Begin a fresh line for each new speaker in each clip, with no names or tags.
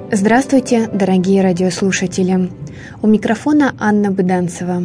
Здравствуйте, дорогие радиослушатели! У микрофона Анна Быданцева.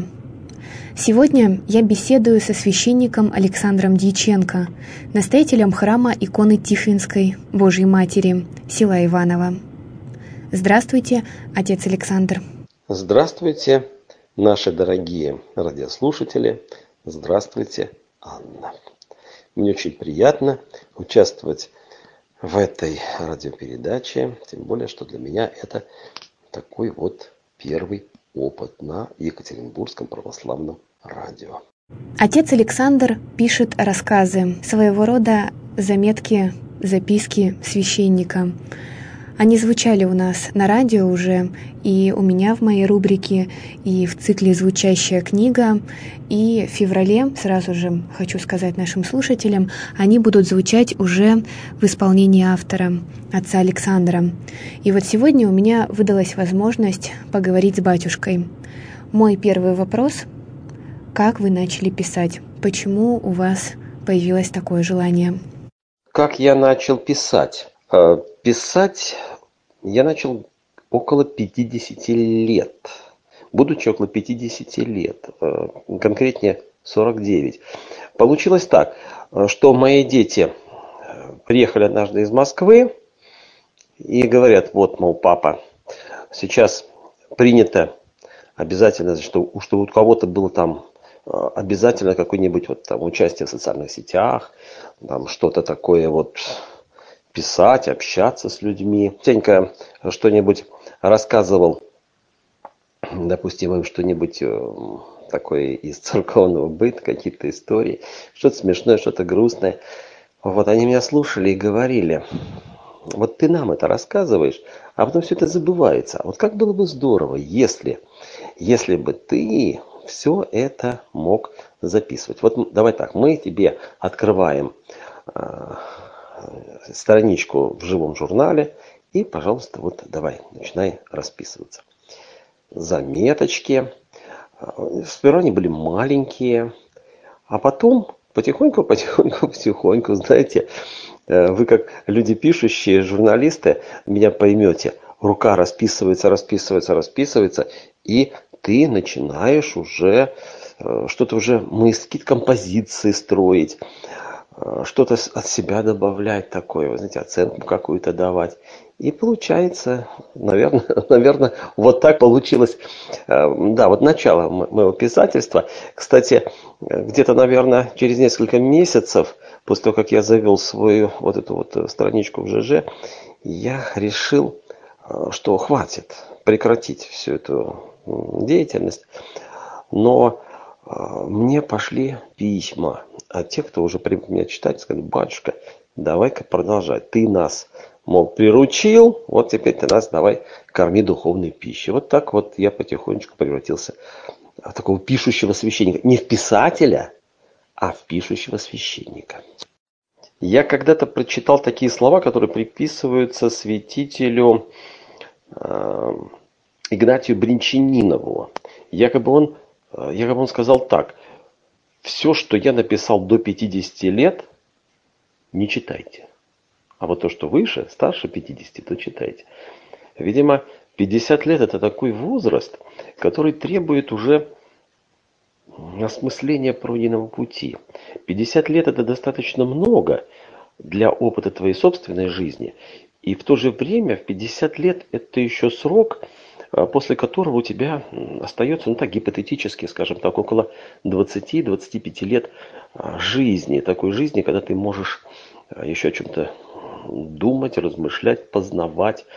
Сегодня я беседую со священником Александром Дьяченко, настоятелем храма иконы Тихвинской Божьей Матери, села Иваново. Здравствуйте, отец Александр.
Здравствуйте, наши дорогие радиослушатели. Здравствуйте, Анна. Мне очень приятно участвовать в этой радиопередаче, тем более, что для меня это такой вот первый опыт на Екатеринбургском православном радио.
Отец Александр пишет рассказы, своего рода заметки, записки священника. Они звучали у нас на радио уже, и у меня в моей рубрике, и в цикле «Звучащая книга», и в феврале, сразу же хочу сказать нашим слушателям, они будут звучать уже в исполнении автора, отца Александра. И вот сегодня у меня выдалась возможность поговорить с батюшкой. Мой первый вопрос: как вы начали писать? Почему у вас появилось такое желание?
Как я начал писать? Писать я начал около 50 лет. Будучи около 50 лет, конкретнее 49. Получилось так, что мои дети приехали однажды из Москвы и говорят: вот, мол, папа, сейчас принято обязательно, что у кого-то было там обязательно какое-нибудь вот там участие в социальных сетях, там что-то такое вот, писать, общаться с людьми. Тенька что-нибудь рассказывал, допустим, им что-нибудь такое из церковного быта, какие-то истории, что-то смешное, что-то грустное. Вот они меня слушали и говорили: вот ты нам это рассказываешь, а потом все это забывается. Вот как было бы здорово, если бы ты все это мог записывать. Вот давай так, мы тебе открываем страничку в живом журнале и, пожалуйста, вот давай, начинай расписываться. Заметочки. Сперва они были маленькие, а потом потихоньку, знаете, вы как люди пишущие, журналисты, меня поймете. Рука расписывается, и ты начинаешь уже что-то уже мысли, композиции строить, что-то от себя добавлять такое, вы знаете, оценку какую-то давать. И получается, наверное, вот так получилось, да, вот начало моего писательства. Кстати, где-то, наверное, через несколько месяцев, после того, как я завел свою вот эту вот страничку в ЖЖ, я решил, что хватит прекратить всю эту деятельность. Но мне пошли письма от тех, кто уже привык меня читать, сказали: батюшка, давай-ка продолжать. Ты нас, мол, приручил, вот теперь ты нас давай корми духовной пищей. Вот так вот я потихонечку превратился в такого пишущего священника. Не в писателя, а в пишущего священника. Я когда-то прочитал такие слова, которые приписываются святителю Игнатию Бринчанинову. Якобы он сказал так: все, что я написал до 50 лет, не читайте. А вот то, что выше, старше 50, то читайте. Видимо, 50 лет это такой возраст, который требует уже осмысления пройденного пути. 50 лет это достаточно много для опыта твоей собственной жизни. И в то же время в 50 лет это еще срок, после которого у тебя остается, ну так гипотетически, скажем так, около 20-25 лет жизни. Такой жизни, когда ты можешь еще о чем-то думать, размышлять, познавать.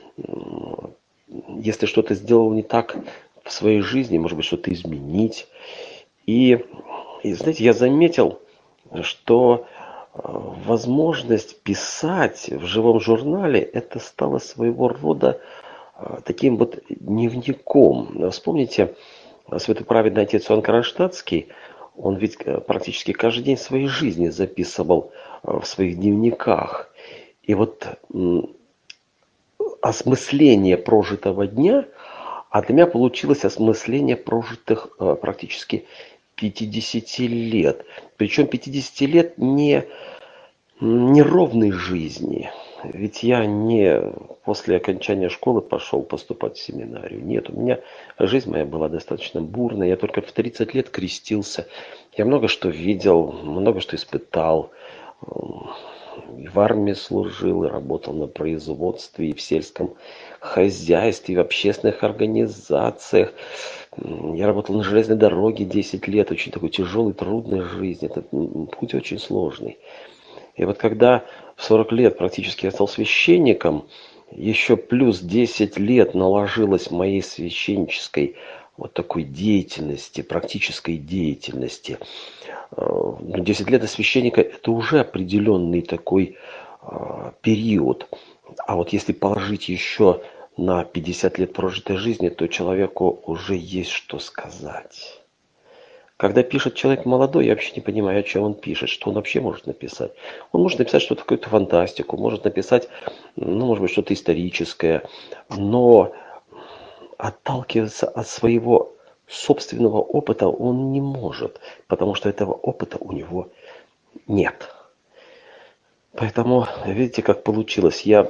Если что-то сделал не так в своей жизни, может быть, что-то изменить. И знаете, я заметил, что возможность писать в живом журнале, это стало своего рода таким вот дневником. Вспомните, святоправедный отец Иоанн Кронштадтский, он ведь практически каждый день своей жизни записывал в своих дневниках. И вот осмысление прожитого дня, а для меня получилось осмысление прожитых практически 50 лет. Причем 50 лет не ровной жизни, ведь я не после окончания школы пошел поступать в семинарию. Нет, у меня жизнь моя была достаточно бурная. Я только в 30 лет крестился. Я много что видел, много что испытал. И в армии служил, и работал на производстве, и в сельском хозяйстве, и в общественных организациях. Я работал на железной дороге 10 лет. Очень такой тяжелый, трудной жизни. Это путь очень сложный. И вот когда в 40 лет практически я стал священником, еще плюс 10 лет наложилось моей священнической вот такой деятельности, практической деятельности. 10 лет священника – это уже определенный такой период. А вот если положить еще на 50 лет прожитой жизни, то человеку уже есть что сказать. Когда пишет человек молодой, я вообще не понимаю, о чем он пишет, что он вообще может написать. Он может написать что-то, какую-то фантастику, может написать, ну, может быть, что-то историческое, но отталкиваться от своего собственного опыта он не может, потому что этого опыта у него нет. Поэтому, видите, как получилось. Я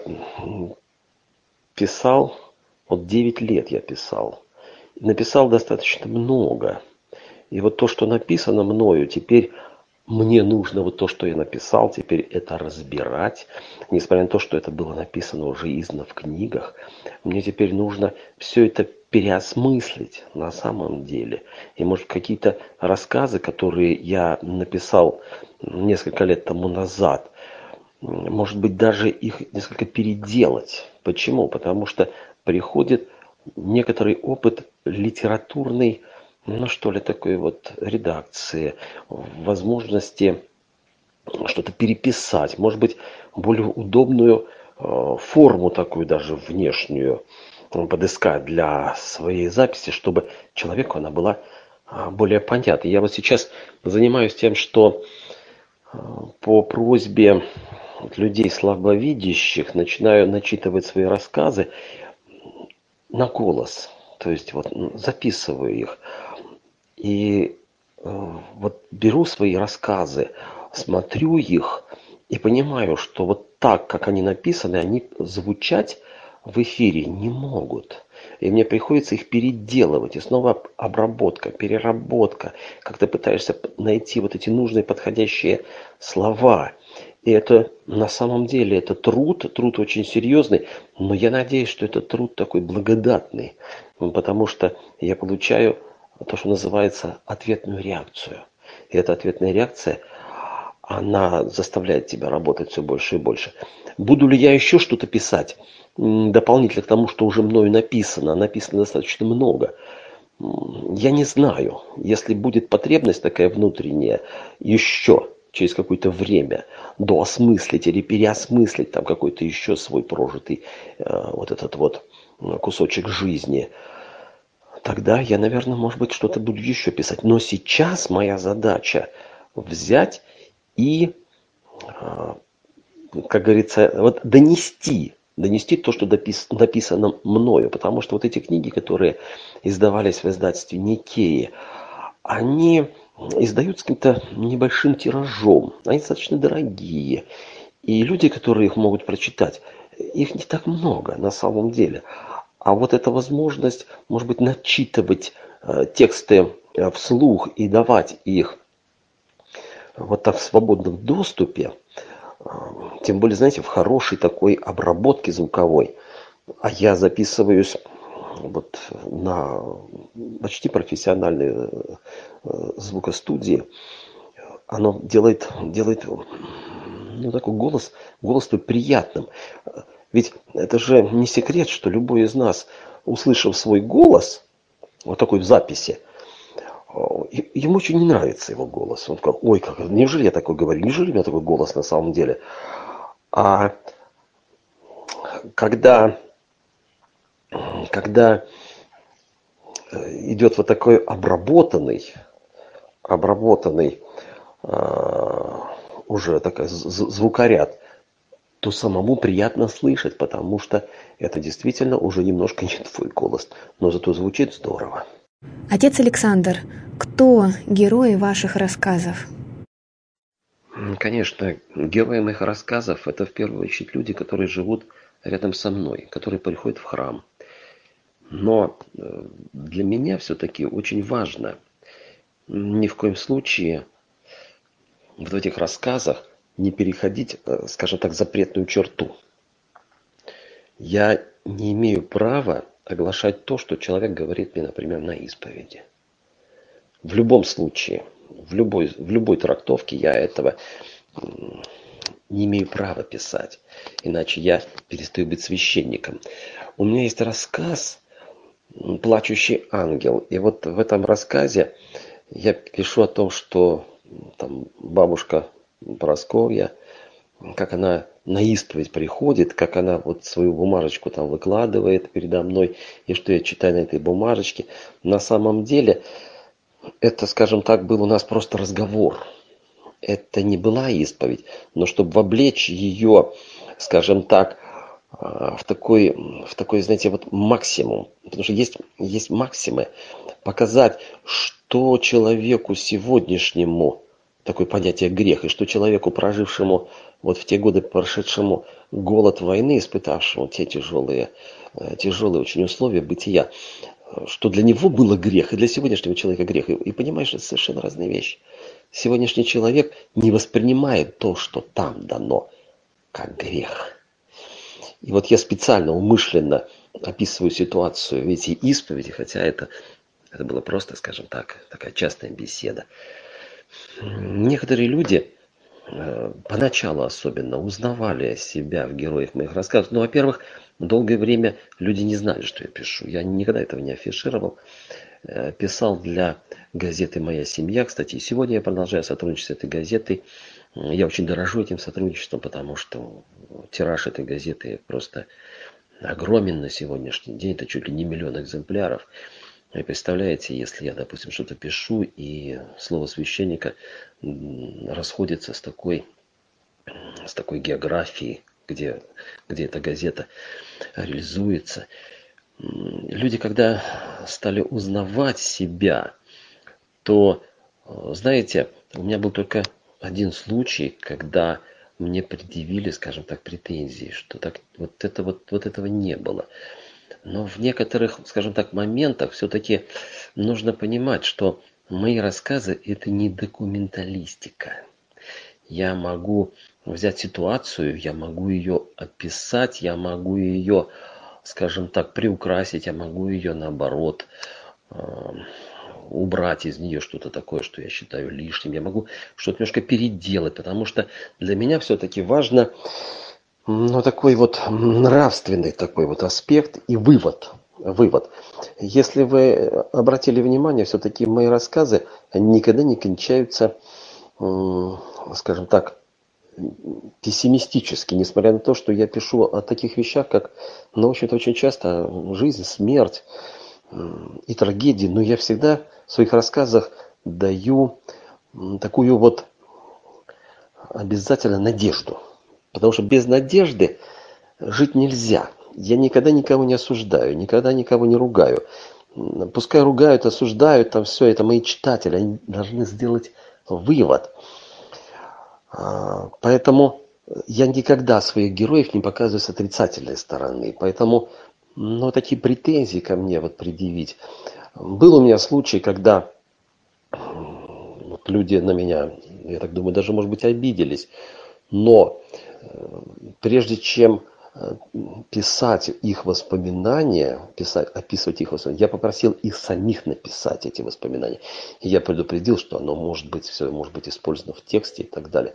писал, вот 9 лет я писал. Написал достаточно много. И вот то, что написано мною, теперь мне нужно вот то, что я написал, теперь это разбирать. Несмотря на то, что это было написано уже издано в книгах, мне теперь нужно все это переосмыслить на самом деле. И может какие-то рассказы, которые я написал несколько лет тому назад, может быть даже их несколько переделать. Почему? Потому что приходит некоторый опыт литературный, ну что ли, такой вот редакции, возможности что-то переписать, может быть, более удобную форму такую даже внешнюю подыскать для своей записи, чтобы человеку она была более понятна. Я вот сейчас занимаюсь тем, что по просьбе людей слабовидящих начинаю начитывать свои рассказы на голос. То есть вот записываю их. И вот беру свои рассказы, смотрю их и понимаю, что вот так, как они написаны, они звучать в эфире не могут. И мне приходится их переделывать. И снова обработка, переработка. Как ты пытаешься найти вот эти нужные подходящие слова. И это на самом деле это труд очень серьезный. Но я надеюсь, что это труд такой благодатный. Потому что я получаю то, что называется ответную реакцию. И эта ответная реакция, она заставляет тебя работать все больше и больше. Буду ли я еще что-то писать дополнительно к тому, что уже мною написано? Написано достаточно много. Я не знаю. Если будет потребность такая внутренняя, еще через какое-то время доосмыслить или переосмыслить там какой-то еще свой прожитый вот этот вот кусочек жизни, тогда я, наверное, может быть, что-то буду еще писать. Но сейчас моя задача взять и, как говорится, вот донести то, что написано мною. Потому что вот эти книги, которые издавались в издательстве Никеи, они издаются каким-то небольшим тиражом. Они достаточно дорогие. И люди, которые их могут прочитать, их не так много на самом деле. А вот эта возможность, может быть, начитывать тексты вслух и давать их вот так в свободном доступе, тем более, знаете, в хорошей такой обработке звуковой. А я записываюсь вот на почти профессиональной звукостудии. Оно делает ну, такой голос твой приятным. Ведь это же не секрет, что любой из нас, услышав свой голос, вот такой в записи, ему очень не нравится его голос. Он сказал, ой, как, неужели я такой говорю, неужели у меня такой голос на самом деле? А когда идет вот такой обработанный уже такой звукоряд, то самому приятно слышать, потому что это действительно уже немножко не твой голос, но зато звучит здорово.
Отец Александр, кто герои ваших рассказов?
Конечно, герои моих рассказов — это в первую очередь люди, которые живут рядом со мной, которые приходят в храм. Но для меня все-таки очень важно ни в коем случае вот в этих рассказах не переходить, скажем так, запретную черту. Я не имею права оглашать то, что человек говорит мне, например, на исповеди. В любом случае, в любой трактовке я этого не имею права писать, иначе я перестаю быть священником. У меня есть рассказ «Плачущий ангел», и вот в этом рассказе я пишу о том, что там бабушка Прасковья, как она на исповедь приходит, как она вот свою бумажечку там выкладывает передо мной, и что я читаю на этой бумажечке. На самом деле, это, скажем так, был у нас просто разговор. Это не была исповедь, но чтобы вовлечь ее, скажем так, в такой, знаете, вот максимум. Потому что есть максимы. Показать, что человеку сегодняшнему, такое понятие грех, и что человеку, прожившему вот в те годы, прошедшему голод войны, испытавшему те тяжелые очень условия бытия, что для него было грех, и для сегодняшнего человека грех. И понимаешь, это совершенно разные вещи. Сегодняшний человек не воспринимает то, что там дано, как грех. И вот я специально, умышленно описываю ситуацию в эти исповеди, хотя это было просто, скажем так, такая частная беседа. Некоторые люди, поначалу особенно, узнавали себя в героях моих рассказов. Ну, во-первых, долгое время люди не знали, что я пишу. Я никогда этого не афишировал. Писал для газеты «Моя семья». Кстати, сегодня я продолжаю сотрудничать с этой газетой. Я очень дорожу этим сотрудничеством, потому что тираж этой газеты просто огромен на сегодняшний день. Это чуть ли не 1 миллион экземпляров. И представляете, если я, допустим, что-то пишу, и слово священника расходится с такой географией, где эта газета реализуется. Люди, когда стали узнавать себя, то, знаете, у меня был только один случай, когда мне предъявили, скажем так, претензии, что вот этого не было. Но в некоторых, скажем так, моментах все-таки нужно понимать, что мои рассказы – это не документалистика. Я могу взять ситуацию, я могу ее описать, я могу ее, скажем так, приукрасить, я могу ее, наоборот, убрать из нее что-то такое, что я считаю лишним. Я могу что-то немножко переделать, потому что для меня все-таки важно, такой вот нравственный такой вот аспект и вывод. Если вы обратили внимание, все-таки мои рассказы никогда не кончаются, скажем так, пессимистически, несмотря на то, что я пишу о таких вещах, как, в общем-то, очень часто жизнь, смерть и трагедии, но я всегда в своих рассказах даю такую вот обязательно надежду. Потому что без надежды жить нельзя. Я никогда никого не осуждаю, никогда никого не ругаю. Пускай ругают, осуждают, там все, это мои читатели, они должны сделать вывод. Поэтому я никогда своих героев не показываю с отрицательной стороны. Поэтому, такие претензии ко мне вот предъявить. Был у меня случай, когда люди на меня, я так думаю, даже, может быть, обиделись. Но прежде чем писать их воспоминания, описывать их воспоминания, я попросил их самих написать эти воспоминания. И я предупредил, что оно может быть использовано в тексте и так далее.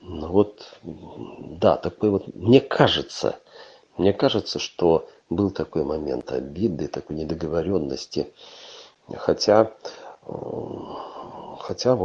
Да, такой вот, мне кажется, что был такой момент обиды, такой недоговоренности. Хотя, в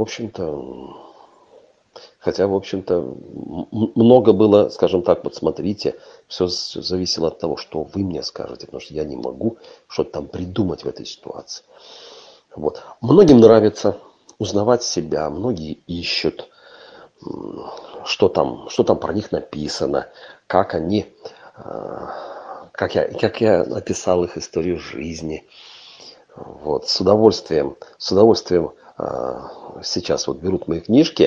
общем-то, много было, скажем так, вот смотрите, все зависело от того, что вы мне скажете, потому что я не могу что-то там придумать в этой ситуации. Вот. Многим нравится узнавать себя, многие ищут, что там про них написано, как я описал их историю жизни. Вот. С удовольствием сейчас вот берут мои книжки,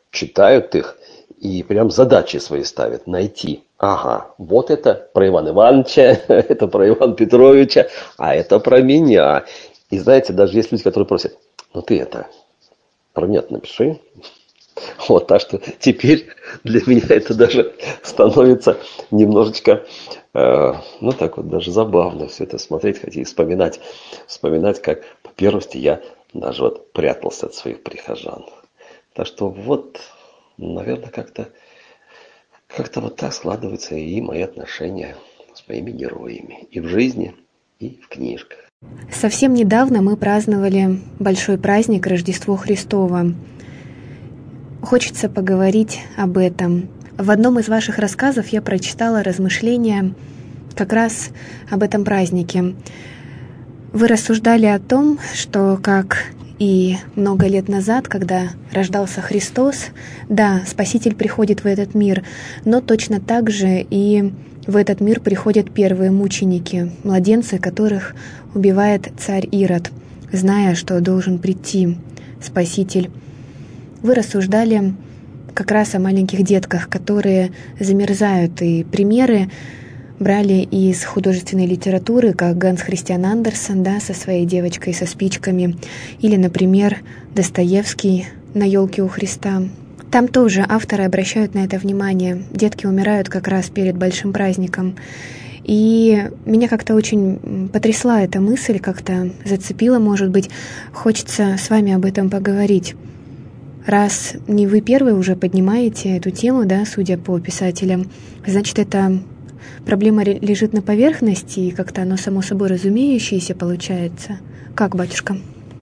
читают их и прям задачи свои ставят найти. Ага, вот это про Ивана Ивановича, это про Ивана Петровича, а это про меня. И знаете, даже есть люди, которые просят, ну ты это, про меня напиши. Вот, так что теперь для меня это даже становится немножечко, ну так вот, даже забавно все это смотреть, хотя и вспоминать. Вспоминать, как по первости я даже вот прятался от своих прихожан. Так что вот, наверное, как-то вот так складываются и мои отношения с моими героями. И в жизни, и в книжках.
Совсем недавно мы праздновали большой праздник Рождество Христово. Хочется поговорить об этом. В одном из ваших рассказов я прочитала размышления как раз об этом празднике. Вы рассуждали о том, что как и много лет назад, когда рождался Христос, да, Спаситель приходит в этот мир, но точно так же и в этот мир приходят первые мученики, младенцы, которых убивает царь Ирод, зная, что должен прийти Спаситель. Вы рассуждали как раз о маленьких детках, которые замерзают, и примеры брали из художественной литературы, как Ганс Христиан Андерсен, да, со своей девочкой со спичками, или, например, Достоевский «На елке у Христа». Там тоже авторы обращают на это внимание. Детки умирают как раз перед большим праздником. И меня как-то очень потрясла эта мысль, как-то зацепила, может быть. Хочется с вами об этом поговорить. Раз не вы первые уже поднимаете эту тему, да, судя по писателям, значит, эта проблема лежит на поверхности, и как-то оно само собой разумеющееся получается. Как, батюшка?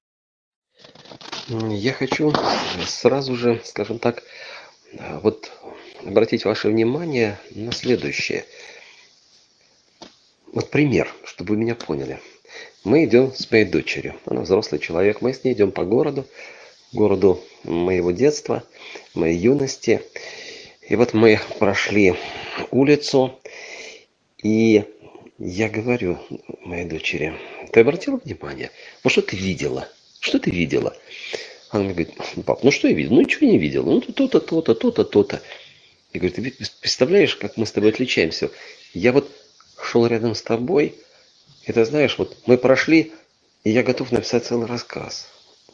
Я хочу сразу же, скажем так, вот обратить ваше внимание на следующее. Вот пример, чтобы вы меня поняли. Мы идем с моей дочерью. Она взрослый человек. Мы с ней идем по городу моего детства, моей юности. И вот мы прошли улицу, и я говорю моей дочери, ты обратила внимание? Вот что ты видела? Что ты видела? Она мне говорит, пап, ну что я видел? Ну ничего не видел. Ну то-то, то-то, то-то, то-то. Я говорю, ты представляешь, как мы с тобой отличаемся? Я вот шел рядом с тобой, и ты знаешь, вот мы прошли, и я готов написать целый рассказ.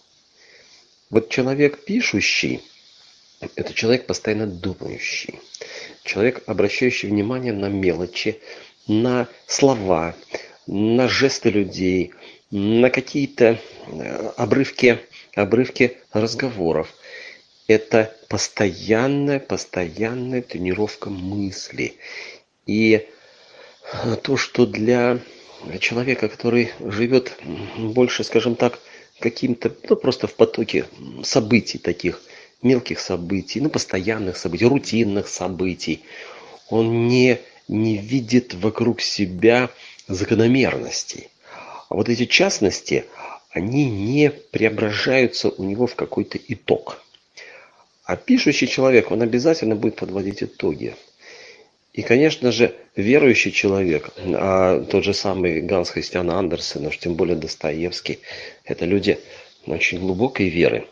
Вот человек пишущий, это человек постоянно думающий. Человек, обращающий внимание на мелочи, на слова, на жесты людей, на какие-то обрывки разговоров. Это постоянная тренировка мысли. И то, что для человека, который живет больше, скажем так, каким-то, ну, просто в потоке событий таких, мелких событий, ну, постоянных событий, рутинных событий, он не видит вокруг себя закономерностей. А вот эти частности, они не преображаются у него в какой-то итог. А пишущий человек, он обязательно будет подводить итоги. И, конечно же, верующий человек, а тот же самый Ганс Христиан Андерсен, уж тем более Достоевский, это люди очень глубокой веры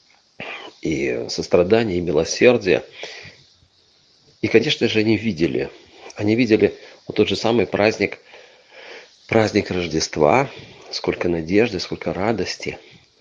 и сострадания, и милосердия. И, конечно же, они видели вот тот же самый праздник Рождества, сколько надежды, сколько радости.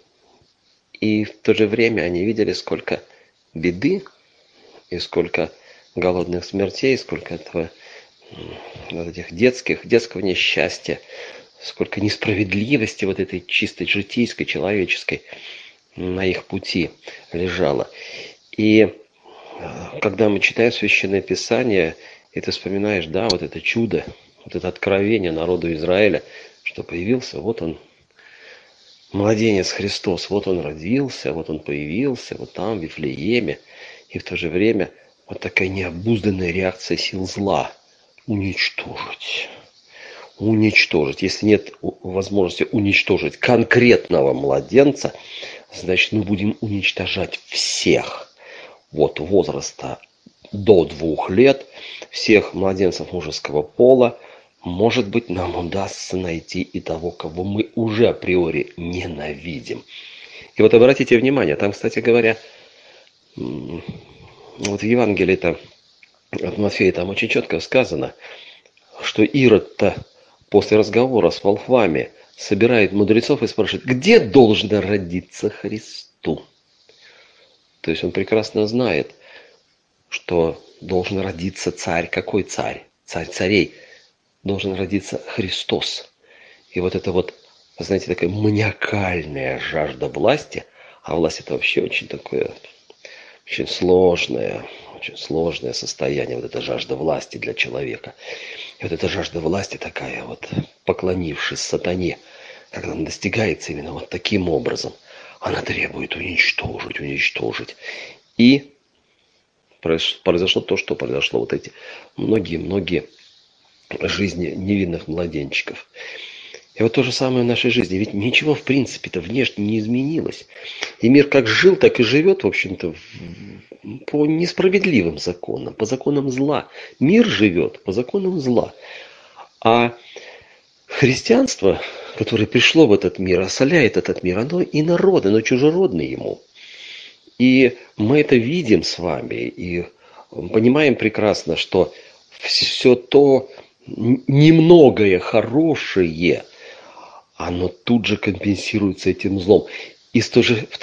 И в то же время они видели, сколько беды и сколько голодных смертей, сколько этого вот этих детского несчастья, сколько несправедливости вот этой чистой житейской, человеческой на их пути лежало. И когда мы читаем Священное Писание, и ты вспоминаешь, да, вот это чудо, вот это откровение народу Израиля, что появился, вот он, младенец Христос, вот он родился, вот он появился, вот там, в Вифлееме, и в то же время вот такая необузданная реакция сил зла. Уничтожить. Если нет возможности уничтожить конкретного младенца, значит, мы будем уничтожать всех. Вот возраста до 2 лет, всех младенцев мужеского пола. Может быть, нам удастся найти и того, кого мы уже априори ненавидим. И вот обратите внимание, там, кстати говоря, Вот в Евангелии-то от Матфея там очень четко сказано, что Ирод-то после разговора с волхвами собирает мудрецов и спрашивает, где должно родиться Христу? То есть он прекрасно знает, что должен родиться царь. Какой царь? Царь царей. Должен родиться Христос. И вот это вот, знаете, такая маниакальная жажда власти, а власть это вообще очень такое, очень сложное состояние, вот эта жажда власти для человека. И вот эта жажда власти такая вот, поклонившись сатане, когда она достигается именно вот таким образом, она требует уничтожить. И произошло то, что произошло. Вот эти многие жизни невинных младенчиков. И вот то же самое в нашей жизни. Ведь ничего, в принципе-то, внешне не изменилось. И мир как жил, так и живет, в общем-то, по несправедливым законам, по законам зла. Мир живет по законам зла. А христианство, которое пришло в этот мир, осоляет этот мир, оно инородное, оно чужеродное ему. И мы это видим с вами, и понимаем прекрасно, что все то немногое хорошее, оно тут же компенсируется этим злом. И с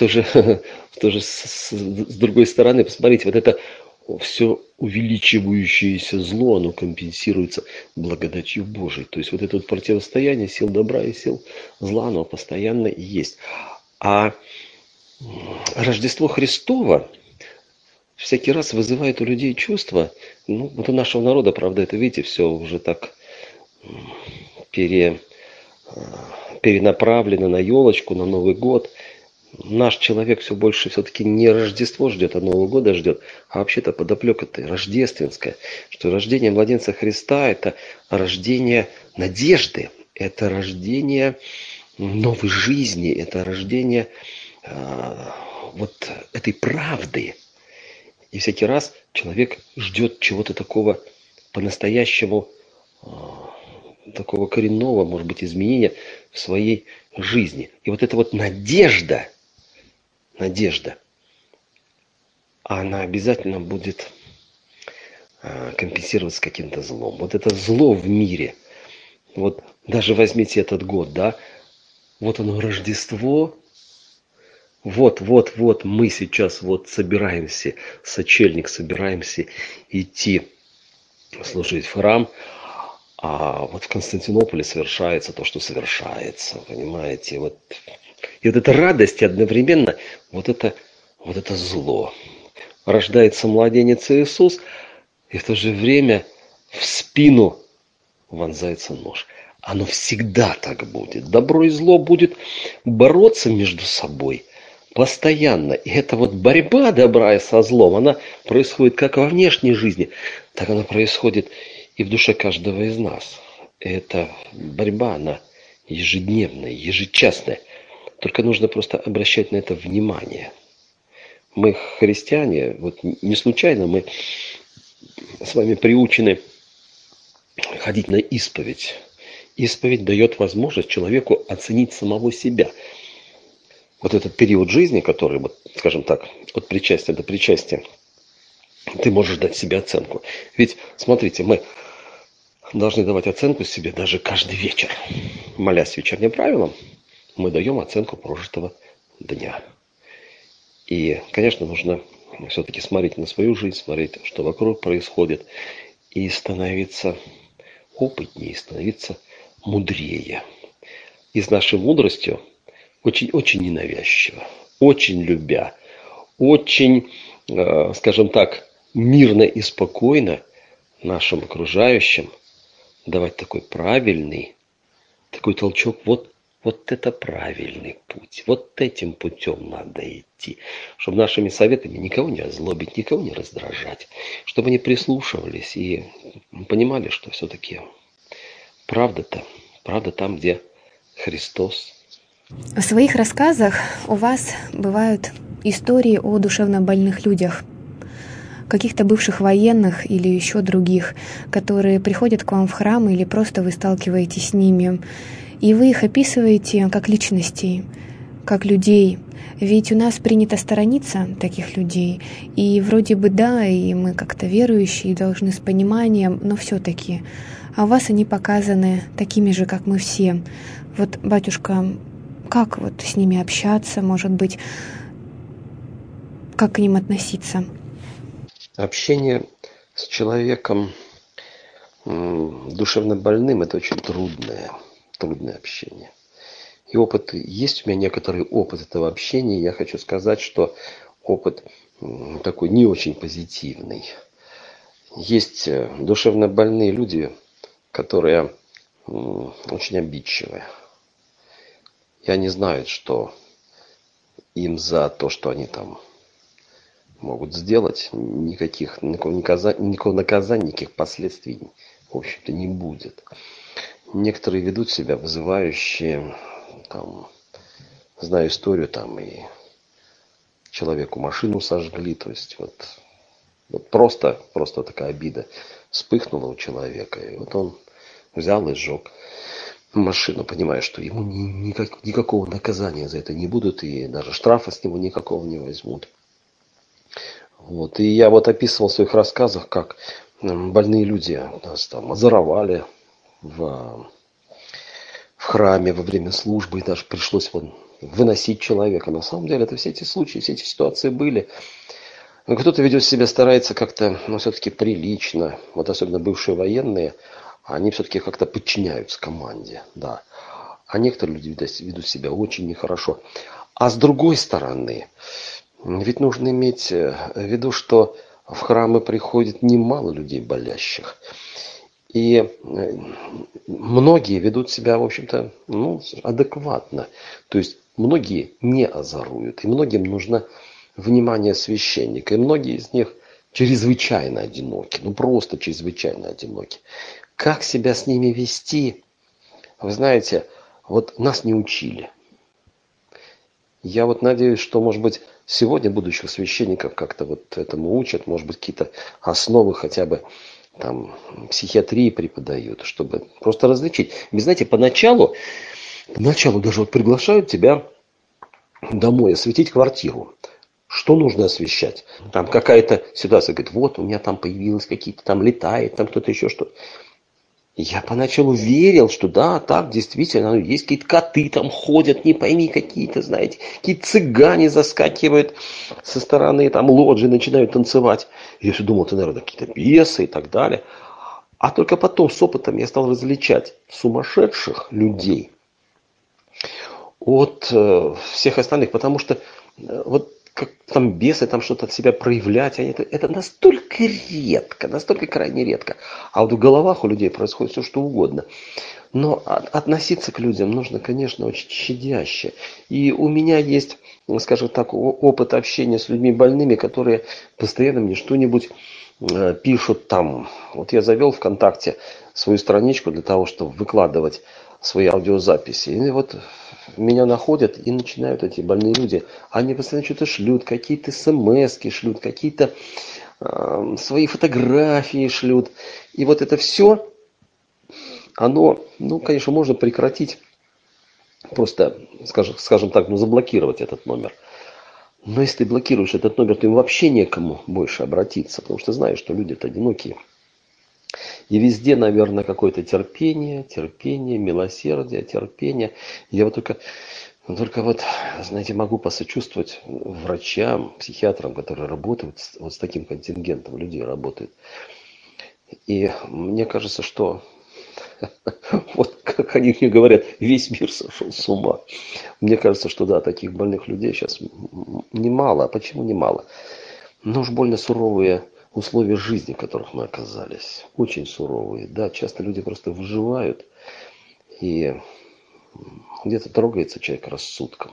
другой стороны, посмотрите, вот это все увеличивающееся зло, оно компенсируется благодатью Божией. То есть вот это вот противостояние сил добра и сил зла, оно постоянно есть. А Рождество Христово всякий раз вызывает у людей чувство, ну, вот у нашего народа, правда, это, видите, все уже так перенаправлено на елочку, на Новый год. Наш человек все больше все-таки не Рождество ждет, а Нового года ждет. А вообще-то подоплека-то рождественская. Что рождение младенца Христа – это рождение надежды, это рождение новой жизни, это рождение вот этой правды. И всякий раз человек ждет чего-то такого по-настоящему, такого коренного, может быть, изменения в своей жизни. И вот эта вот надежда, она обязательно будет компенсироваться каким-то злом. Вот это зло в мире. Вот даже возьмите этот год, да, вот оно Рождество. Вот мы сейчас вот собираемся, сочельник, собираемся идти служить в храм, а вот в Константинополе совершается то, что совершается, понимаете, и вот эта радость, и одновременно вот это зло. Рождается младенец Иисус, и в то же время в спину вонзается нож. Оно всегда так будет. Добро и зло будет бороться между собой постоянно. И эта вот борьба добра и со злом, она происходит как во внешней жизни, так она происходит и в душе каждого из нас. И эта борьба, она ежедневная, ежечасная. Только нужно просто обращать на это внимание. Мы, христиане, вот не случайно мы с вами приучены ходить на исповедь. Исповедь дает возможность человеку оценить самого себя. Вот этот период жизни, который, вот, скажем так, от причастия до причастия, ты можешь дать себе оценку. Ведь, смотрите, мы должны давать оценку себе даже каждый вечер. Молясь вечерним правилам, мы даем оценку прожитого дня. И, конечно, нужно все-таки смотреть на свою жизнь, смотреть, что вокруг происходит, и становиться опытнее, становиться мудрее. И с нашей мудростью очень ненавязчиво, очень любя, очень, скажем так, мирно и спокойно нашим окружающим давать такой правильный, такой толчок, вот это правильный путь, вот этим путем надо идти, чтобы нашими советами никого не озлобить, никого не раздражать, чтобы они прислушивались и понимали, что все-таки правда там, где Христос.
В своих рассказах у вас бывают истории о душевно больных людях, каких-то бывших военных или еще других, которые приходят к вам в храм или просто вы сталкиваетесь с ними, и вы их описываете как личностей, как людей. Ведь у нас принято сторониться таких людей. И вроде бы да, и мы как-то верующие, должны с пониманием, но все-таки. А у вас они показаны такими же, как мы все. Вот, батюшка, как вот с ними общаться, может быть, как к ним относиться?
Общение с человеком душевно больным – это очень трудное общение. И есть у меня некоторый опыт этого общения. Я хочу сказать, что опыт такой не очень позитивный. Есть душевно больные люди, которые очень обидчивые. И они знают, что им за то, что они там могут сделать, никакого наказания, никаких последствий, в общем-то, не будет. Некоторые ведут себя вызывающе, там, знаю историю, там и человеку машину сожгли, то есть вот просто такая обида вспыхнула у человека, и вот он взял и сжег машину, понимая, что ему никакого наказания за это не будут, и даже штрафа с него никакого не возьмут. Вот. И я вот описывал в своих рассказах, как больные люди нас там озоровали в храме во время службы, и даже пришлось выносить человека. На самом деле это все эти случаи, все эти ситуации были. Но кто-то ведет себя, старается как-то, все-таки прилично. Вот особенно бывшие военные, они все-таки как-то подчиняются команде, да. А некоторые люди ведут себя очень нехорошо. А с другой стороны, ведь нужно иметь в виду, что в храмы приходит немало людей болящих. И многие ведут себя, в общем-то, адекватно. То есть многие не озоруют. И многим нужно внимание священника. И многие из них чрезвычайно одиноки. Просто чрезвычайно одиноки. Как себя с ними вести? Вы знаете, вот нас не учили. Я вот надеюсь, что, может быть, сегодня будущих священников как-то вот этому учат, может быть, какие-то основы хотя бы там психиатрии преподают, чтобы просто различить. Вы знаете, поначалу даже вот приглашают тебя домой осветить квартиру. Что нужно освещать? Там какая-то ситуация, говорит, вот у меня там появилось какие-то, там летает, там кто-то еще что-то. Я поначалу верил, что да, так действительно, есть какие-то коты там ходят, не пойми какие-то, знаете, какие-то цыгане заскакивают со стороны там лоджии, начинают танцевать. Я все думал, это, наверное, какие-то бесы и так далее. А только потом с опытом я стал различать сумасшедших людей от всех остальных, потому что вот как там бесы, там что-то от себя проявлять, это настолько редко, настолько крайне редко. А вот в головах у людей происходит все, что угодно. Но относиться к людям нужно, конечно, очень щадяще. И у меня есть, скажем так, опыт общения с людьми больными, которые постоянно мне что-нибудь пишут там. Вот я завел ВКонтакте свою страничку для того, чтобы выкладывать свои аудиозаписи. И вот меня находят и начинают эти больные люди. Они постоянно что-то шлют, какие-то смски шлют, какие-то свои фотографии шлют. И вот это все, оно, конечно, можно прекратить. Просто, скажем так, заблокировать этот номер. Но если ты блокируешь этот номер, то им вообще некому больше обратиться. Потому что знаешь, что люди-то одинокие. И везде, наверное, какое-то терпение, милосердие, терпение. Я вот только вот, знаете, могу посочувствовать врачам, психиатрам, которые работают, вот с таким контингентом людей работают. И мне кажется, что вот как они мне говорят, весь мир сошел с ума. Мне кажется, что да, таких больных людей сейчас немало. А почему немало? Но уж больно суровые условия жизни, в которых мы оказались. Очень суровые. Да, часто люди просто выживают. И где-то трогается человек рассудком.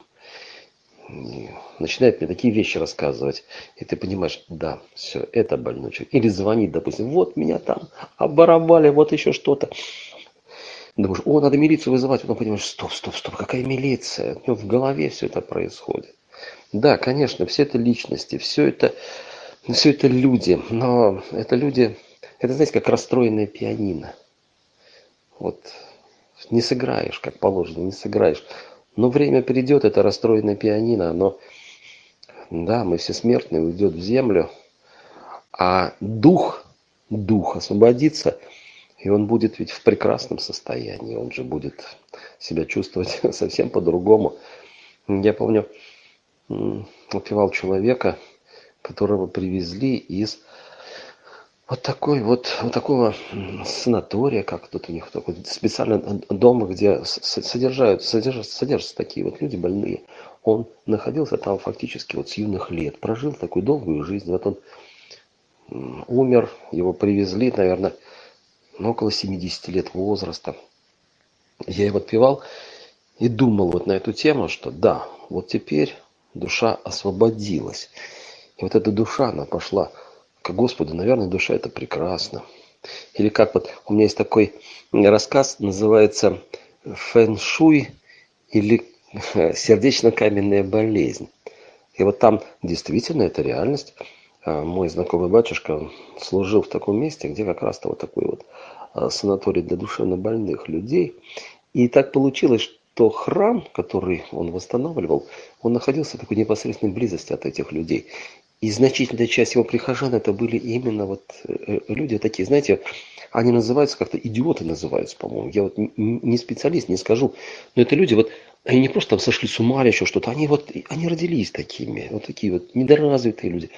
И начинает мне такие вещи рассказывать. И ты понимаешь, да, все, это больной человек. Или звонит, допустим, вот меня там оборовали, вот еще что-то. Думаешь, надо милицию вызывать. Потом понимаешь, стоп, какая милиция? У него в голове все это происходит. Да, конечно, все это личности, все это люди. Но это люди, это, знаете, как расстроенное пианино. Вот не сыграешь, как положено, не сыграешь. Но время придет, это расстроенное пианино, оно, да, мы все смертные, уйдет в землю, а дух освободится, и он будет ведь в прекрасном состоянии, он же будет себя чувствовать совсем по-другому. Я помню, опевал человека, которого привезли из вот такого санатория, как тут у них такой специальный дом, где содержатся такие вот люди больные. Он находился там фактически вот с юных лет, прожил такую долгую жизнь. Вот он умер, его привезли, наверное, около 70 лет возраста. Я его отпевал и думал вот на эту тему, что да, вот теперь душа освободилась. И вот эта душа, она пошла к Господу. Наверное, душа это прекрасно. Или как вот, у меня есть такой рассказ, называется «Фэн-шуй» или «Сердечно-каменная болезнь». И вот там действительно это реальность. Мой знакомый батюшка служил в таком месте, где как раз-то вот такой вот санаторий для душевнобольных людей. И так получилось, что храм, который он восстанавливал, он находился в такой непосредственной близости от этих людей. И значительная часть его прихожан это были именно вот люди такие, знаете, они называются как-то, идиоты называются, по-моему. Я вот не специалист, не скажу. Но это люди вот, они не просто там сошли с ума или еще что-то, они родились такими, вот такие вот недоразвитые люди.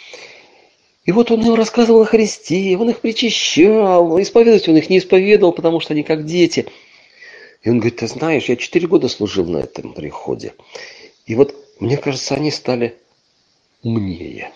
И вот он им рассказывал о Христе, он их причащал, исповедовать он их не исповедовал, потому что они как дети. И он говорит, ты знаешь, я 4 года служил на этом приходе. И вот, мне кажется, они стали умнее.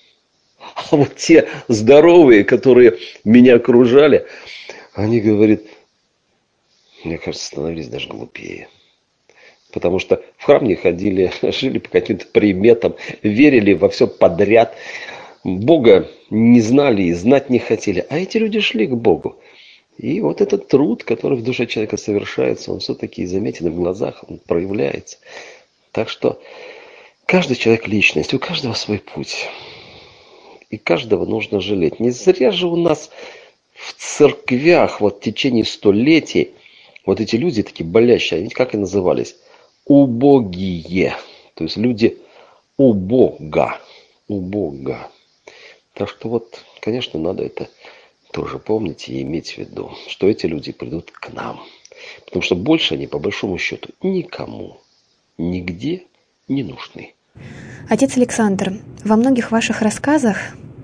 А вот те здоровые, которые меня окружали, они, говорят, мне кажется, становились даже глупее. Потому что в храм не ходили, жили по каким-то приметам, верили во все подряд. Бога не знали и знать не хотели. А эти люди шли к Богу. И вот этот труд, который в душе человека совершается, он все-таки заметен в глазах, он проявляется. Так что каждый человек личность, у каждого свой путь. И каждого нужно жалеть. Не зря же у нас в церквях вот в течение столетий вот эти люди такие болящие, они как и назывались? Убогие. То есть люди у Бога. У Бога. Так что вот, конечно, надо это тоже помнить и иметь в виду, что эти люди придут к нам. Потому что больше они, по большому счету, никому, нигде не нужны.
Отец Александр, во многих ваших рассказах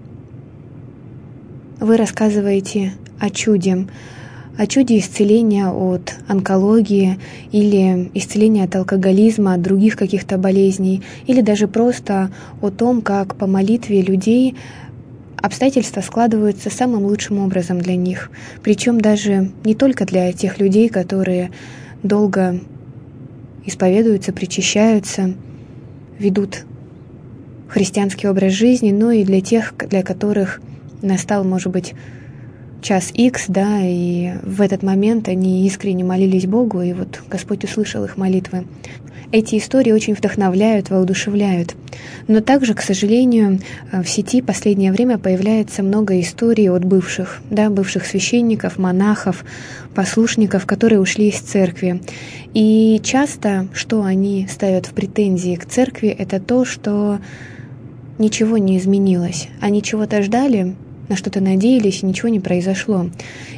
вы рассказываете о чуде исцеления от онкологии или исцеления от алкоголизма, от других каких-то болезней, или даже просто о том, как по молитве людей обстоятельства складываются самым лучшим образом для них. Причем даже не только для тех людей, которые долго исповедуются, причащаются, ведут христианский образ жизни, но и для тех, для которых настал, может быть, час Х, да, и в этот момент они искренне молились Богу, и вот Господь услышал их молитвы. Эти истории очень вдохновляют, воодушевляют. Но также, к сожалению, в сети в последнее время появляется много историй от бывших священников, монахов, послушников, которые ушли из церкви. И часто, что они ставят в претензии к церкви, это то, что ничего не изменилось. Они чего-то ждали, на что-то надеялись, и ничего не произошло.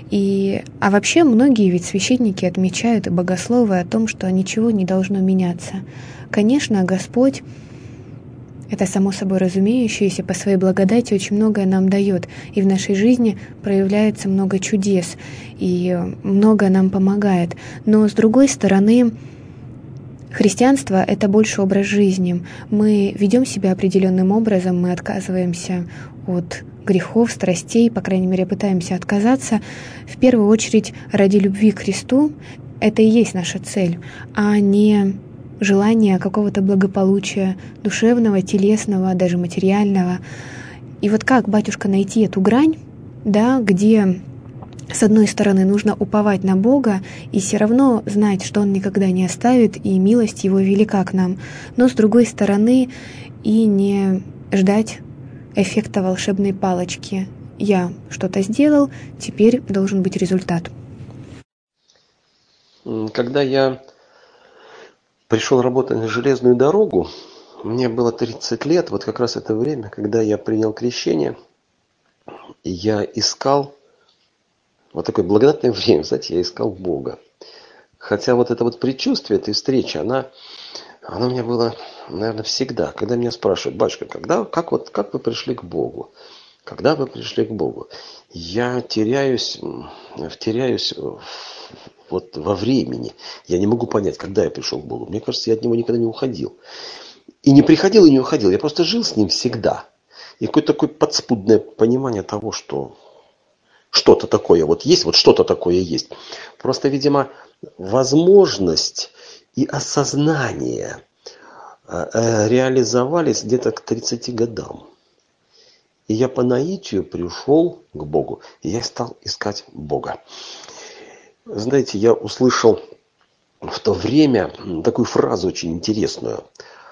А вообще многие ведь священники отмечают, и богословы, о том, что ничего не должно меняться. Конечно, Господь, это само собой разумеющееся, по своей благодати очень многое нам дает, и в нашей жизни проявляется много чудес, и много нам помогает. Но с другой стороны, христианство — это больше образ жизни. Мы ведем себя определенным образом, мы отказываемся от грехов, страстей, по крайней мере, пытаемся отказаться, в первую очередь ради любви к Христу. Это и есть наша цель, а не желание какого-то благополучия душевного, телесного, даже материального. И вот как, батюшка, найти эту грань, да, где с одной стороны нужно уповать на Бога и все равно знать, что Он никогда не оставит, и милость Его велика к нам, но с другой стороны и не ждать эффекта волшебной палочки. Я что-то сделал, теперь должен быть результат.
Когда я пришел работать на железную дорогу. Мне было 30 лет, вот как раз это время, когда я принял крещение. И я искал, вот такое благодатное время, знаете, я искал Бога. Хотя вот это вот предчувствие этой встречи, она у меня была, наверное, всегда. Когда меня спрашивают: батюшка, как вы пришли к Богу? Когда вы пришли к Богу? Я теряюсь вот во времени. Я не могу понять, когда я пришел к Богу. Мне кажется, я от Него никогда не уходил. И не приходил, и не уходил. Я просто жил с Ним всегда. И какое-то такое подспудное понимание того, что что-то такое вот есть, вот что-то такое есть. Просто, видимо, возможность и осознание реализовались где-то к 30 годам. И я по наитию пришел к Богу, и я стал искать Бога. Знаете, я услышал в то время такую фразу очень интересную.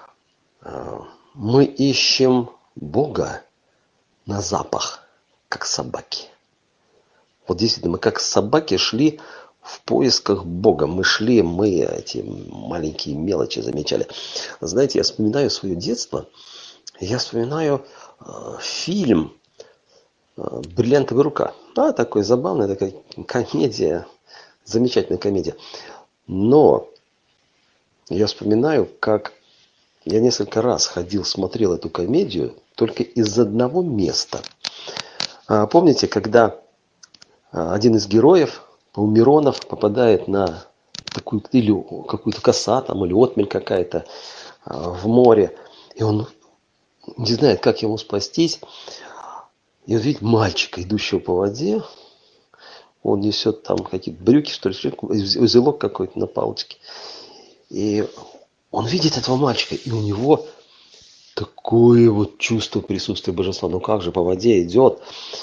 Мы ищем Бога на запах, как собаки. Вот действительно, мы как собаки шли в поисках Бога. Мы эти маленькие мелочи замечали. Знаете, я вспоминаю свое детство, я вспоминаю фильм «Бриллиантовая рука». Такой забавная такая комедия, замечательная комедия. Но я вспоминаю, как я несколько раз ходил, смотрел эту комедию только из одного места. Помните, когда один из героев, Миронов, попадает на или какую-то коса там, или отмель какая-то в море, и он не знает, как ему спастись. И он видит мальчика, идущего по воде. Он несет там какие-то брюки, что ли, узелок какой-то на палочке. И он видит этого мальчика, и у него такое вот чувство присутствия божества. Ну как же, по воде идет.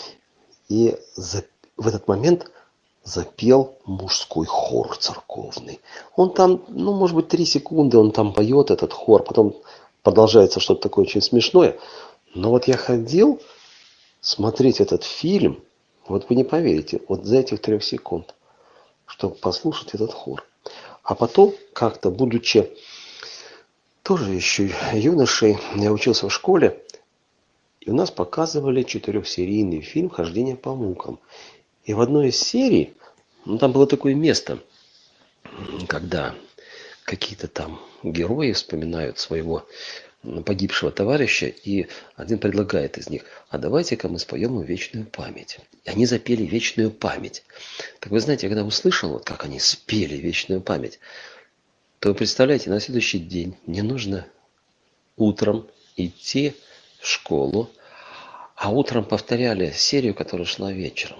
И в этот момент запел мужской хор церковный. Он там, может быть, 3 секунды он там поет, этот хор. Потом продолжается что-то такое очень смешное. Но вот я ходил смотреть этот фильм, вот вы не поверите, вот за этих 3 секунд, чтобы послушать этот хор. А потом, как-то, будучи тоже еще юношей, я учился в школе, и у нас показывали 4-серийный фильм «Хождение по мукам». И в одной из серий, там было такое место, когда какие-то там герои вспоминают своего погибшего товарища, и один предлагает из них: а давайте-ка мы споем им вечную память. И они запели вечную память. Так вы знаете, когда услышал, вот как они спели вечную память, то вы представляете, на следующий день мне нужно утром идти в школу, а утром повторяли серию, которая шла вечером.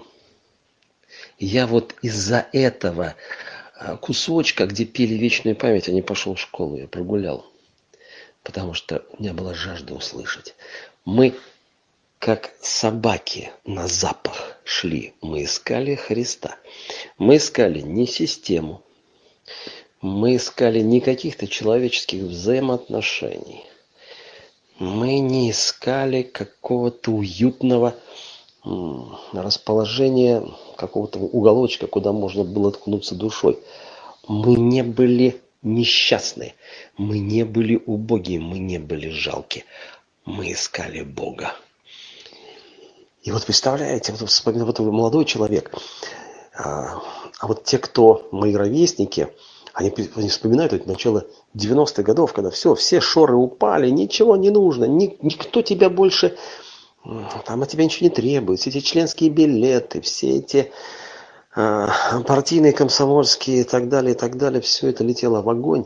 И я вот из-за этого кусочка, где пели вечную память, я не пошел в школу, я прогулял. Потому что у меня была жажда услышать. Мы, как собаки, на запах шли. Мы искали Христа. Мы искали не систему. Мы искали не каких-то человеческих взаимоотношений. Мы не искали какого-то уютного расположения, какого-то уголочка, куда можно было ткнуться душой. Мы не были несчастны, мы не были убогие, мы не были жалки. Мы искали Бога. И вот представляете, вот вспоминаю, вот молодой человек, а вот те, кто мои ровесники, они вспоминают это начало 90-х годов, когда все шоры упали, ничего не нужно, никто тебя больше, там от тебя ничего не требует, все эти членские билеты, все эти партийные, комсомольские и так далее, все это летело в огонь.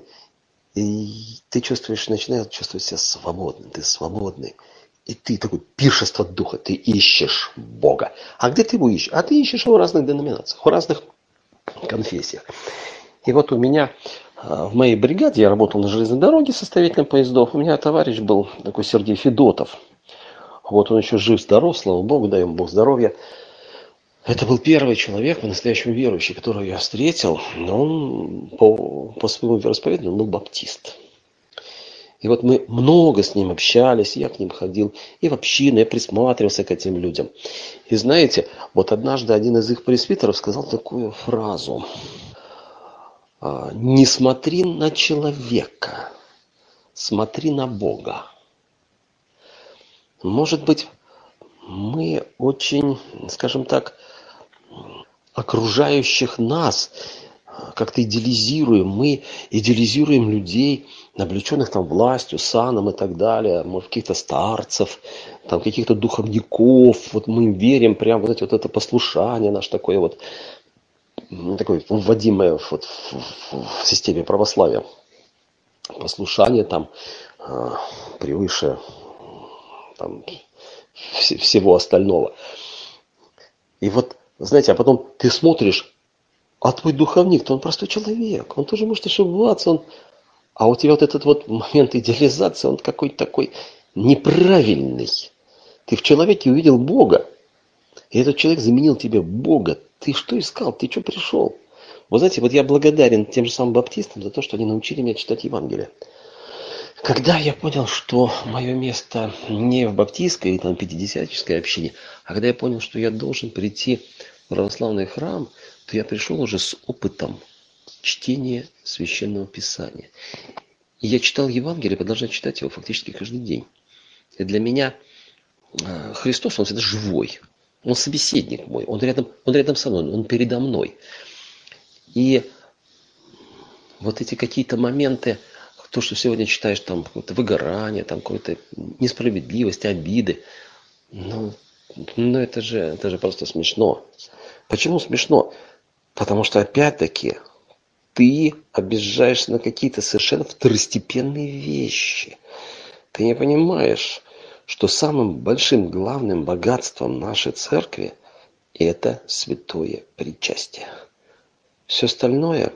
И ты начинаешь чувствовать себя свободным, ты свободный. И ты такой пиршество духа, ты ищешь Бога. А где ты его ищешь? А ты ищешь его в разных деноминациях, в разных конфессиях. И вот у меня в моей бригаде, я работал на железной дороге составителем поездов, у меня товарищ был такой Сергей Федотов. Вот он еще жив-здоров, слава Богу, дай ему Бог здоровья. Это был первый человек, по-настоящему верующий, которого я встретил, но он по своему вероисповеданию был баптист. И вот мы много с ним общались, я к ним ходил, и в общину, я присматривался к этим людям. И знаете, вот однажды один из их пресвитеров сказал такую фразу: Не смотри на человека, смотри на Бога. Может быть, мы очень, скажем так, окружающих нас как-то идеализируем. Мы идеализируем людей, облеченных там властью, саном и так далее, может, каких-то старцев, там, каких-то духовников. Вот мы им верим, прям вот, вот это послушание наше такое вот, такое вводимое вот в системе православия. Послушание там превыше там, всего остального. И вот, знаете, а потом ты смотришь, а твой духовник-то он простой человек, он тоже может ошибаться, а у тебя вот этот вот момент идеализации, он какой-то такой неправильный. Ты в человеке увидел Бога, и этот человек заменил тебе Бога. Ты что искал? Ты что пришел? Вы знаете, вот я благодарен тем же самым баптистам за то, что они научили меня читать Евангелие. Когда я понял, что мое место не в баптистской или там пятидесятнической общине, а когда я понял, что я должен прийти в православный храм, то я пришел уже с опытом чтения Священного Писания. И я читал Евангелие, продолжаю читать его фактически каждый день. И для меня Христос, он всегда живой. Он собеседник мой, он рядом со мной, он передо мной. И вот эти какие-то моменты, то, что сегодня читаешь, там, какое-то выгорание, там, какую-то несправедливость, обиды, ну это же просто смешно. Почему смешно? Потому что, опять-таки, ты обижаешься на какие-то совершенно второстепенные вещи. Ты не понимаешь, что самым большим, главным богатством нашей церкви – это святое причастие. Все остальное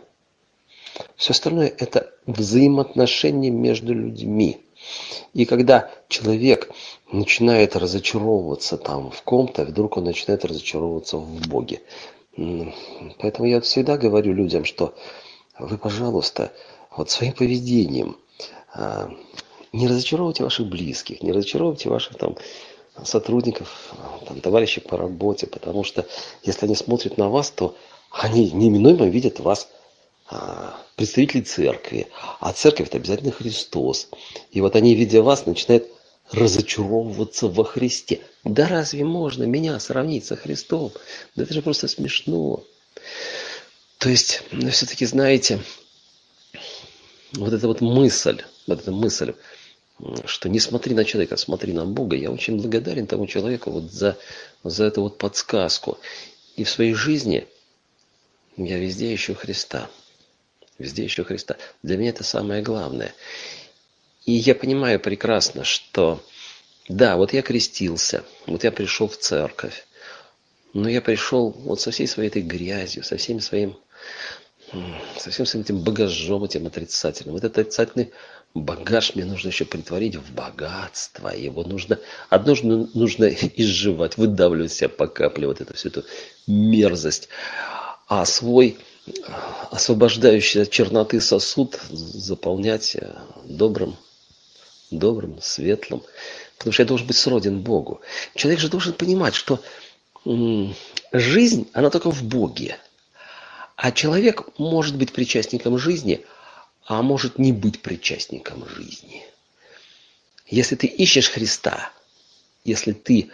это взаимоотношения между людьми. И когда человек начинает разочаровываться там в ком-то, вдруг он начинает разочаровываться в Боге. Поэтому я всегда говорю людям, что вы, пожалуйста, вот своим поведением не разочаровывайте ваших близких, не разочаровывайте ваших там сотрудников, там, товарищей по работе, потому что если они смотрят на вас, то они неминуемо видят вас представителей церкви, а церковь это обязательно Христос. И вот они, видя вас, начинают разочаровываться во Христе. Да разве можно меня сравнить со Христом? Да это же просто смешно. То есть, все-таки, знаете, вот эта мысль, что не смотри на человека, смотри на Бога, я очень благодарен тому человеку вот за эту вот подсказку. И в своей жизни я везде ищу Христа. Везде ищу Христа. Для меня это самое главное. И я понимаю прекрасно, что да, вот я крестился, вот я пришел в церковь, но я пришел вот со всей своей этой грязью, со всем своим этим багажом, этим отрицательным. Вот этот отрицательный багаж мне нужно еще притворить в богатство. Его нужно изживать, выдавливать себя по капле вот эту всю эту мерзость. А свой освобождающий от черноты сосуд заполнять добрым, светлым. Потому что я должен быть сроден Богу. Человек же должен понимать, что жизнь, она только в Боге. А человек может быть причастником жизни, а может не быть причастником жизни. Если ты ищешь Христа, если ты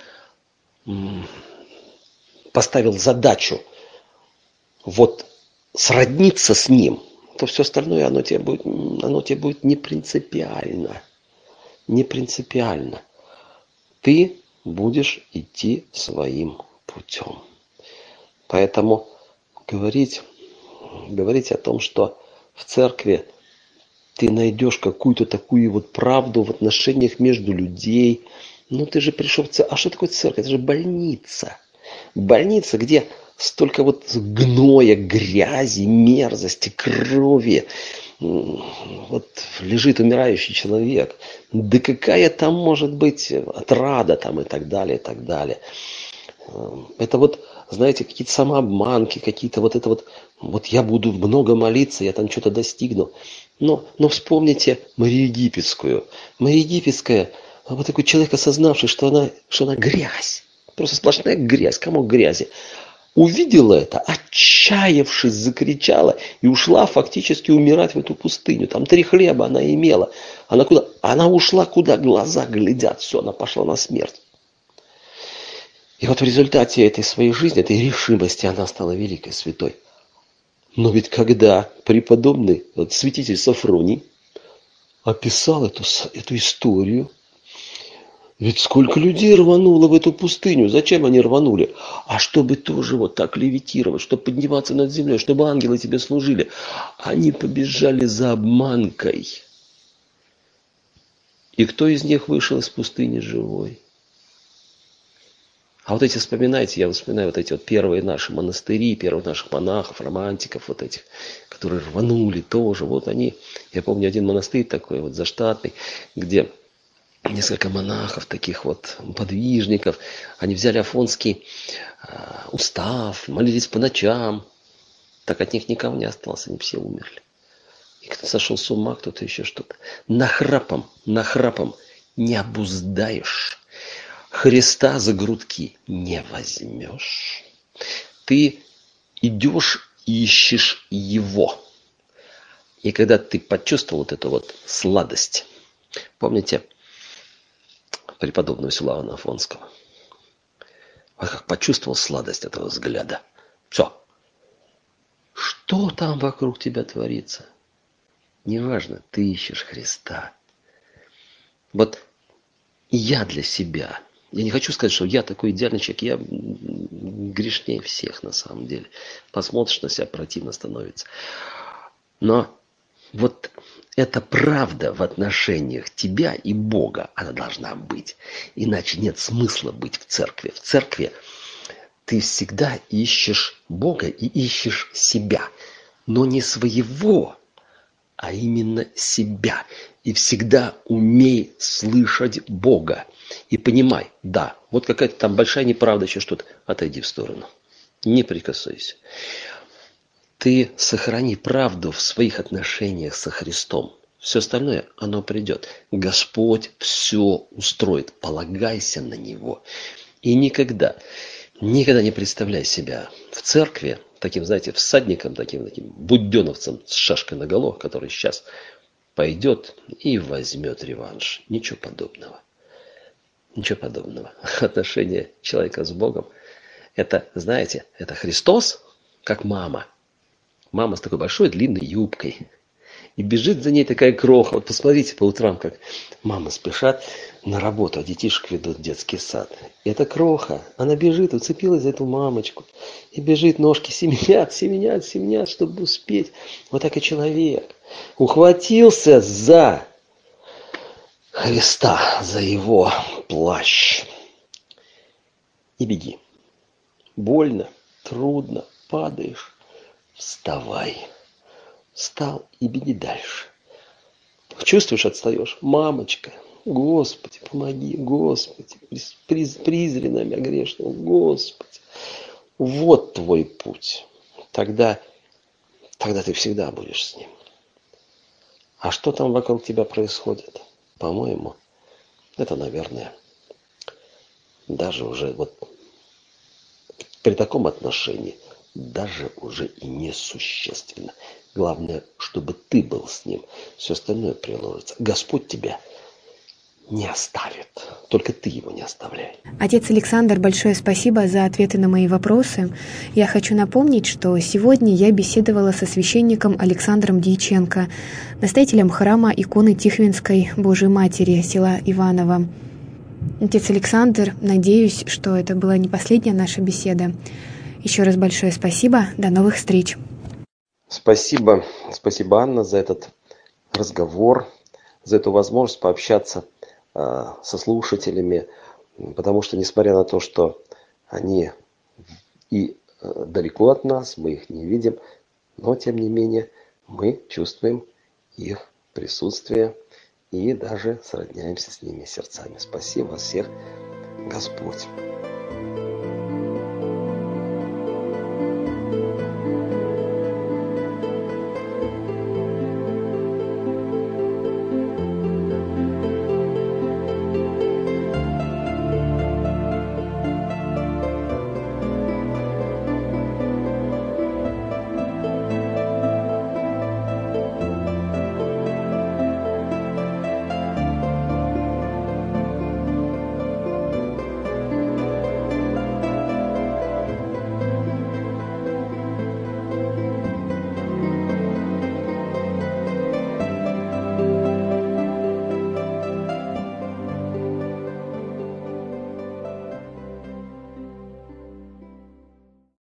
поставил задачу вот сродниться с Ним, то все остальное, оно тебе будет не принципиально. Не принципиально. Ты будешь идти своим путем. Поэтому говорить о том, что в церкви ты найдешь какую-то такую вот правду в отношениях между людей. Ну ты же пришел в церковь. А что такое церковь? Это же больница. Больница, где столько вот гноя, грязи, мерзости, крови. Вот лежит умирающий человек. Да какая там может быть отрада там и так далее, и так далее. Это вот, знаете, какие-то самообманки, какие-то вот это вот я буду много молиться, я там что-то достигну. Но вспомните Марию Египетскую. Мария Египетская, вот такой человек, осознавший, что она грязь. Просто сплошная грязь, комок грязи. увидела это, отчаявшись, закричала и ушла фактически умирать в эту пустыню. Там 3 хлеба она имела. Она куда? Она ушла, куда глаза глядят. Все, она пошла на смерть. И вот в результате этой своей жизни, этой решимости, она стала великой святой. Но ведь когда преподобный вот, святитель Сафроний описал эту историю, ведь сколько людей рвануло в эту пустыню. Зачем они рванули? А чтобы тоже вот так левитировать, чтобы подниматься над землей, чтобы ангелы тебе служили. Они побежали за обманкой. И кто из них вышел из пустыни живой? А вот эти, вспоминайте, я вспоминаю вот эти вот первые наши монастыри, первых наших монахов, романтиков вот этих, которые рванули тоже. Вот они, я помню один монастырь такой вот заштатный, где несколько монахов, таких вот подвижников, они взяли афонский устав, молились по ночам. Так от них никого не осталось, они все умерли. И кто сошел с ума, кто-то еще что-то. Нахрапом не обуздаешь. Христа за грудки не возьмешь. Ты идешь и ищешь Его. И когда ты почувствовал вот эту вот сладость, помните преподобного Силуана Афонского? Он как почувствовал сладость этого взгляда. Все. Что там вокруг тебя творится? Неважно, ты ищешь Христа. Вот я для себя. Я не хочу сказать, что я такой идеальный человек. Я грешнее всех на самом деле. Посмотришь на себя, противно становится. Но вот эта правда в отношениях тебя и Бога, она должна быть. Иначе нет смысла быть в церкви. В церкви ты всегда ищешь Бога и ищешь себя. Но не своего, а именно себя. И всегда умей слышать Бога. И понимай, да, вот какая-то там большая неправда, еще что-то, отойди в сторону. Не прикасайся. Ты сохрани правду в своих отношениях со Христом. Все остальное, оно придет. Господь все устроит. Полагайся на Него. И никогда не представляй себя в церкви таким, знаете, всадником, таким буденовцем с шашкой наголо, который сейчас пойдет и возьмет реванш. Ничего подобного. Ничего подобного. Отношение человека с Богом, это, знаете, это Христос, как мама. Мама с такой большой длинной юбкой. И бежит за ней такая кроха. Вот посмотрите по утрам, как мамы спешат на работу, а детишек ведут в детский сад. И эта кроха, она бежит, уцепилась за эту мамочку. И бежит, ножки семенят, чтобы успеть. Вот так и человек. Ухватился за Христа, за Его плащ. И беги. Больно, трудно, падаешь. Вставай. Встал и беги дальше. Чувствуешь, отстаешь? Мамочка, Господи, помоги, Господи, призри на меня грешного, Господи. Вот твой путь. Тогда ты всегда будешь с Ним. А что там вокруг тебя происходит? По-моему, это, наверное, даже уже вот при таком отношении даже уже и несущественно. Главное, чтобы ты был с Ним. Все остальное приложится. Господь тебя не оставит. Только ты Его не оставляй.
Отец Александр, большое спасибо за ответы на мои вопросы. Я хочу напомнить, что сегодня я беседовала со священником Александром Дьяченко, настоятелем храма иконы Тихвинской Божией Матери села Иваново. Отец Александр, надеюсь, что это была не последняя наша беседа. Еще раз большое спасибо. До новых встреч.
Спасибо, Анна, за этот разговор, за эту возможность пообщаться со слушателями, потому что, несмотря на то, что они и далеко от нас, мы их не видим, но, тем не менее, мы чувствуем их присутствие и даже сродняемся с ними сердцами. Спасибо вас всех, Господь.